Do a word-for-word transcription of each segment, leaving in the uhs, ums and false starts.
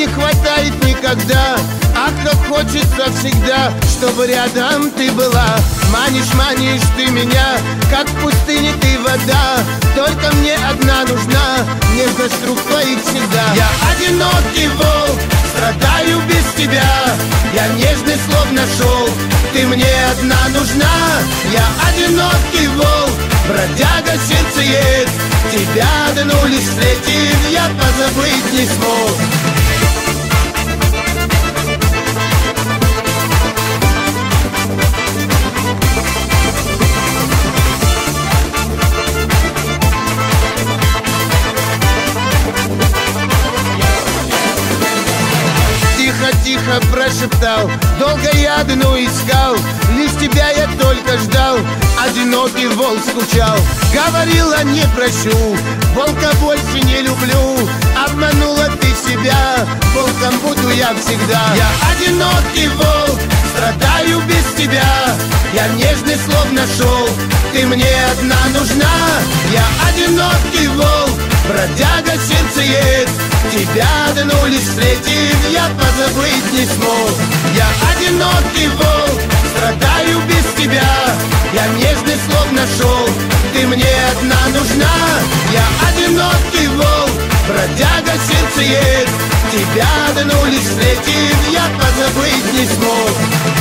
не хватает никогда, а как хочется всегда, чтобы рядом ты была. Манишь, манишь ты меня, как в пустыне ты вода. Только мне одна нужна, нежность рук твоих всегда. Я одинокий волк, страдаю без тебя. Я нежный словно шелк, ты мне одна нужна. Я одинокий волк, бродяга сердцеед. Тебя одну лишь встретив, я позабыть не смог. Тихо прошептал, долго я одну искал, лишь тебя я только ждал, одинокий волк скучал. Говорила, не прощу, волка больше не люблю. Обманула ты себя, волком буду я всегда. Я одинокий волк, страдаю без тебя. Я нежный словно шелк, ты мне одна нужна. Я одинокий волк, бродяга сердцеед. Тебя одну лишь встретив, я позабыть не смог. Я одинокий волк, страдаю без тебя. Я нежный словно шелк, ты мне одна нужна. Я одинокий волк, бродяга сердцеед. Тебя одну лишь встретив, я позабыть не смог.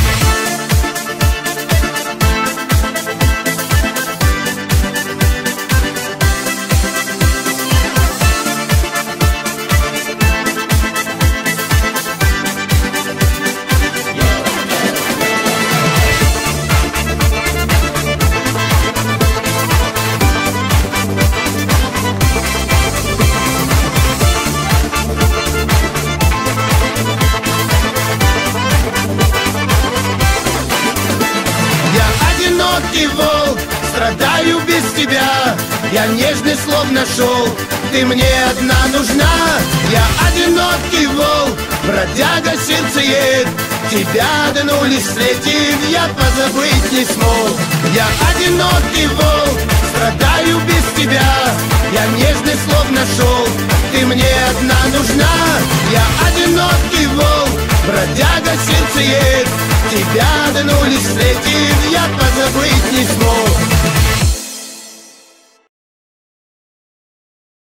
Одинокий волк, страдаю без тебя. Я нежный словно шелк, ты мне одна нужна. Я одинокий волк, бродяга сердцеед. Тебя одну лишь встретив, я позабыть не смог. Я одинокий волк, страдаю без тебя. Я нежный словно шелк, ты мне одна нужна. Я одинокий волк, бродяга сердцеед. Тебя одну лишь встретив, я позабыть не смог.